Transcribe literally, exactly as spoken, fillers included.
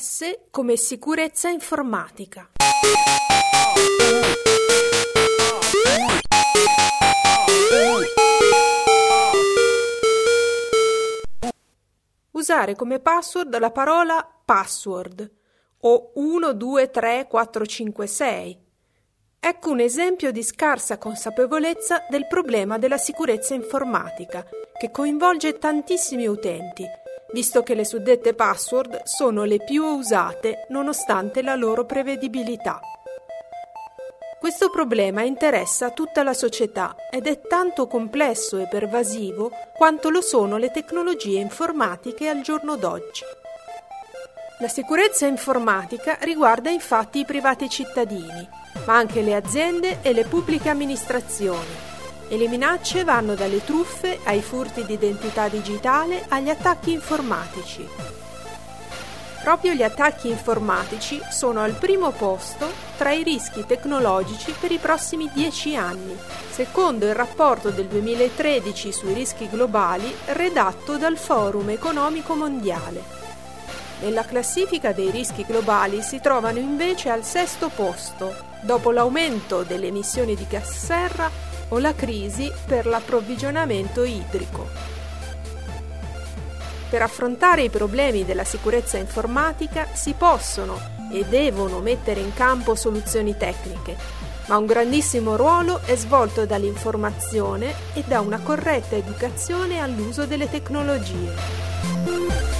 S come sicurezza informatica. Usare come password la parola password o uno, due, tre, quattro, cinque, sei. Ecco un esempio di scarsa consapevolezza del problema della sicurezza informatica, che coinvolge tantissimi utenti, visto che le suddette password sono le più usate nonostante la loro prevedibilità. Questo problema interessa tutta la società ed è tanto complesso e pervasivo quanto lo sono le tecnologie informatiche al giorno d'oggi. La sicurezza informatica riguarda infatti i privati cittadini, ma anche le aziende e le pubbliche amministrazioni, e le minacce vanno dalle truffe ai furti di identità digitale agli attacchi informatici. Proprio gli attacchi informatici sono al primo posto tra i rischi tecnologici per i prossimi dieci anni, secondo il rapporto del duemilatredici sui rischi globali redatto dal Forum Economico Mondiale. Nella classifica dei rischi globali si trovano invece al sesto posto, dopo l'aumento delle emissioni di gas serra o la crisi per l'approvvigionamento idrico. Per affrontare i problemi della sicurezza informatica si possono e devono mettere in campo soluzioni tecniche, ma un grandissimo ruolo è svolto dall'informazione e da una corretta educazione all'uso delle tecnologie.